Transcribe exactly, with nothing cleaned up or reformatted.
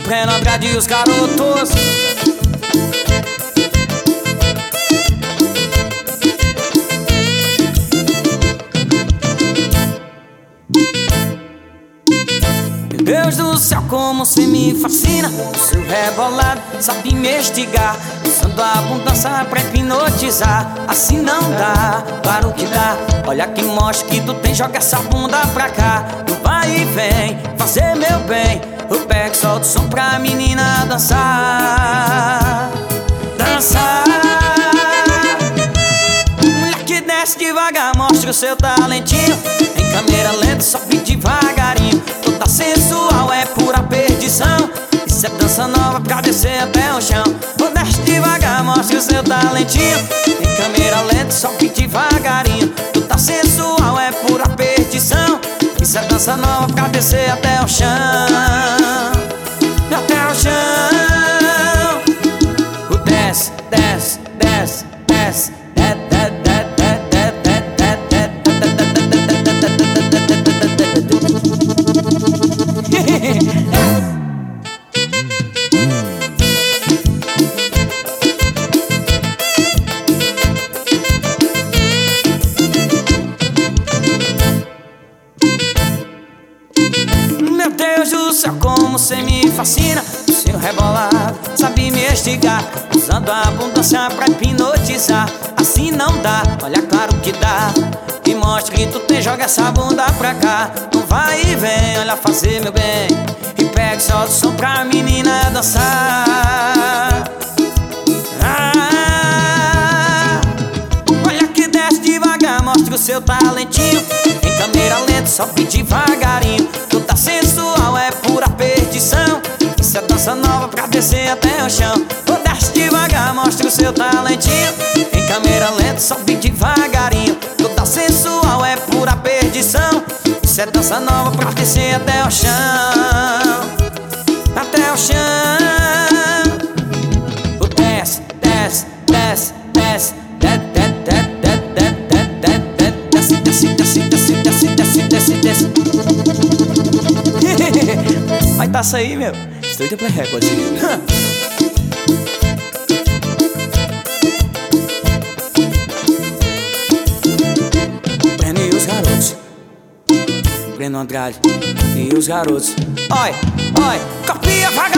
Breno Andrade e os garotos. Meu Deus do céu, como cê me fascina. O seu rebolado sabe me estigar, usando a abundância pra hipnotizar. Assim não dá, claro que dá. Olha que mostra que tu tem, joga essa bunda pra cá. Tu vai e vem, fazer meu bem. Eu pego e solto o som pra menina dançar. Dançar. Mulher que desce devagar, mostra o seu talentinho. Em câmera lenta, sobe devagarinho. Toda sensual, é pura perdição. Isso é dança nova pra descer até o chão. Ou desce devagar, mostra o seu talentinho. Em câmera lenta, sobe devagarinho. Toda sensual, é pura perdição. Isso é dança nova pra descer até o chão. Até o chão. O desce, desce, desce, desce. Meu Deus do céu, como cê me fascina. O seu rebolado sabe me estigar, usando a abundância pra hipnotizar. Assim não dá, olha claro que dá. E mostra que tu tem, joga essa bunda pra cá. Não vai e vem, olha fazer meu bem. E pega e solta o som pra menina dançar. Ah, olha que desce devagar, mostra o seu talentinho. Em câmera lenta, sobe devagarinho. Toda sensual, é pura perdição. Isso é dança nova pra descer até o chão. Ou desce devagar, mostra o seu talentinho. Em câmera lenta, sobe devagarinho. Toda sensual, é pura perdição. Isso é dança nova pra descer até o chão. Até o chão. O desce, desce, desce, desce. Desce, desce, desce, desce, desce, desce, desce, desce. Vai tá isso aí, meu. Estreita pra recorde. Breno e os garotos. Breno Andrade e os garotos. Oi, oi, copia vaga.